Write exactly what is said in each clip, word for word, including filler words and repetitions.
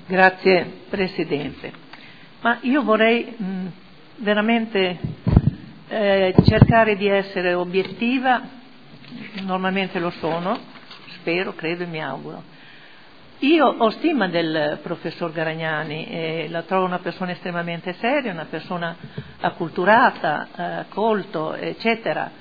Grazie Presidente. Ma io vorrei mh, veramente eh, cercare di essere obiettiva, normalmente lo sono, spero, credo e mi auguro. Io ho stima del professor Garagnani, e la trovo una persona estremamente seria, una persona acculturata, eh, colto, eccetera.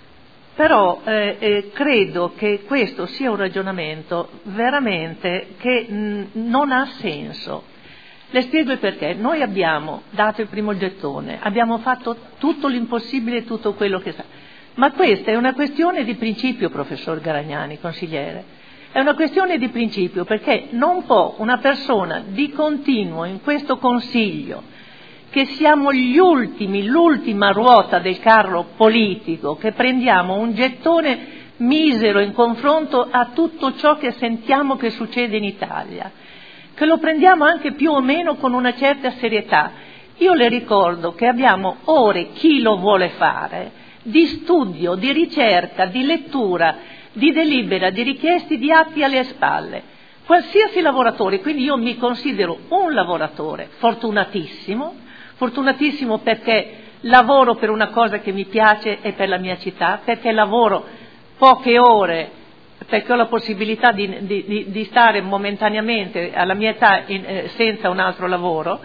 Però eh, eh, credo che questo sia un ragionamento veramente che mh, non ha senso. Le spiego il perché. Noi abbiamo dato il primo gettone, abbiamo fatto tutto l'impossibile, tutto quello che sa. Ma questa è una questione di principio, professor Garagnani, consigliere. È una questione di principio, perché non può una persona di continuo in questo Consiglio, che siamo gli ultimi, l'ultima ruota del carro politico, che prendiamo un gettone misero in confronto a tutto ciò che sentiamo che succede in Italia, che lo prendiamo anche più o meno con una certa serietà. Io le ricordo che abbiamo ore, chi lo vuole fare, di studio, di ricerca, di lettura, di delibera, di richieste, di atti alle spalle. Qualsiasi lavoratore, quindi io mi considero un lavoratore fortunatissimo, fortunatissimo perché lavoro per una cosa che mi piace e per la mia città, perché lavoro poche ore, perché ho la possibilità di, di, di stare momentaneamente alla mia età in, eh, senza un altro lavoro,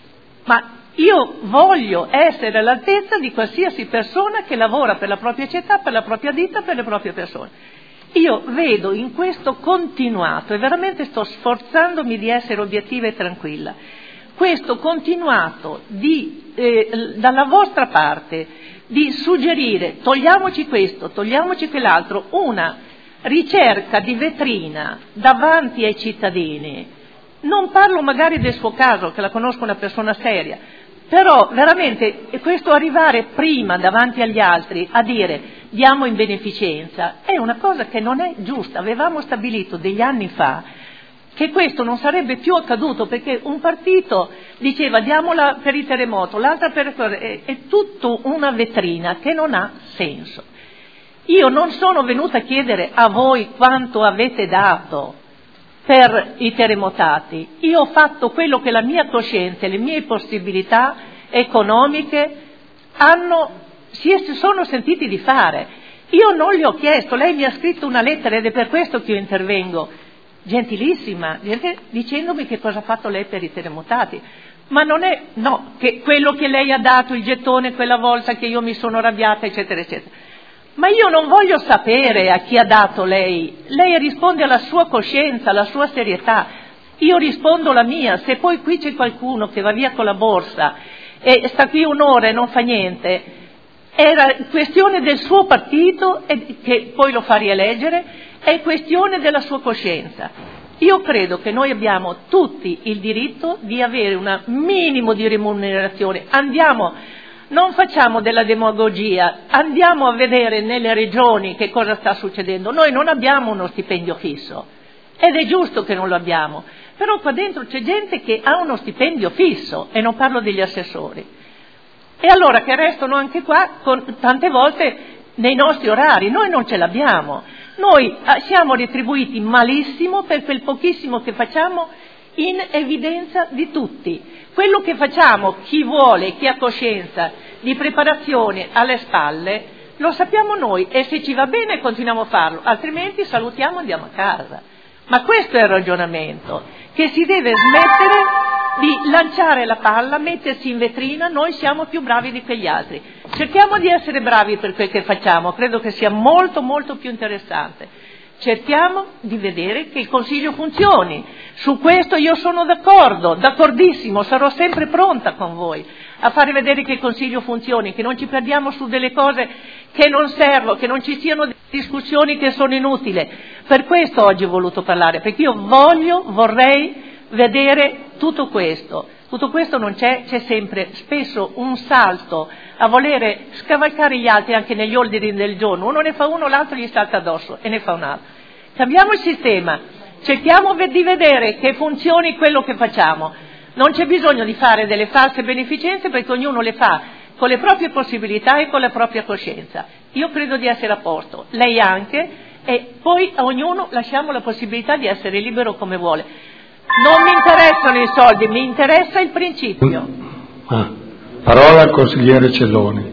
ma io voglio essere all'altezza di qualsiasi persona che lavora per la propria città, per la propria ditta, per le proprie persone. Io vedo in questo continuato, e veramente sto sforzandomi di essere obiettiva e tranquilla, questo continuato di, eh, dalla vostra parte di suggerire togliamoci questo, togliamoci quell'altro, una ricerca di vetrina davanti ai cittadini. Non parlo magari del suo caso, che la conosco una persona seria, però veramente questo arrivare prima davanti agli altri a dire diamo in beneficenza è una cosa che non è giusta. Avevamo stabilito degli anni fa che questo non sarebbe più accaduto, perché un partito diceva diamola per il terremoto, l'altra per... è, è tutto una vetrina che non ha senso. Io non sono venuta a chiedere a voi quanto avete dato per i terremotati, io ho fatto quello che la mia coscienza e le mie possibilità economiche hanno, si sono sentiti di fare. Io non gli ho chiesto, lei mi ha scritto una lettera ed è per questo che io intervengo, gentilissima, dicendomi che cosa ha fatto lei per i terremotati, ma non è, no, che quello che lei ha dato, il gettone quella volta che io mi sono arrabbiata, eccetera, eccetera. Ma io non voglio sapere a chi ha dato lei, lei risponde alla sua coscienza, alla sua serietà, io rispondo la mia. Se poi qui c'è qualcuno che va via con la borsa e sta qui un'ora e non fa niente, era questione del suo partito, e che poi lo fa rieleggere, è questione della sua coscienza. Io credo che noi abbiamo tutti il diritto di avere un minimo di remunerazione. Andiamo, non facciamo della demagogia, andiamo a vedere nelle regioni che cosa sta succedendo. Noi non abbiamo uno stipendio fisso ed è giusto che non lo abbiamo, però qua dentro c'è gente che ha uno stipendio fisso e non parlo degli assessori. E allora che restano anche qua con, tante volte nei nostri orari, noi non ce l'abbiamo. Noi siamo retribuiti malissimo per quel pochissimo che facciamo in evidenza di tutti. Quello che facciamo, chi vuole, chi ha coscienza di preparazione alle spalle, lo sappiamo noi e se ci va bene continuiamo a farlo, altrimenti salutiamo e andiamo a casa. Ma questo è il ragionamento, che si deve smettere di lanciare la palla, mettersi in vetrina, noi siamo più bravi di quegli altri. Cerchiamo di essere bravi per quel che facciamo, credo che sia molto molto più interessante. Cerchiamo di vedere che il Consiglio funzioni. Su questo io sono d'accordo, d'accordissimo, sarò sempre pronta con voi a fare vedere che il Consiglio funzioni, che non ci perdiamo su delle cose che non servono, che non ci siano discussioni che sono inutili. Per questo oggi ho voluto parlare, perché io voglio, vorrei vedere tutto questo. Tutto questo non c'è, c'è sempre spesso un salto a volere scavalcare gli altri anche negli ordini del giorno. Uno ne fa uno, l'altro gli salta addosso e ne fa un altro. Cambiamo il sistema, cerchiamo di vedere che funzioni quello che facciamo. Non c'è bisogno di fare delle false beneficenze, perché ognuno le fa con le proprie possibilità e con la propria coscienza. Io credo di essere a posto, lei anche, e poi a ognuno lasciamo la possibilità di essere libero come vuole. Non mi interessa interessano i soldi, mi interessa il principio. Ah, parola al consigliere Celloni.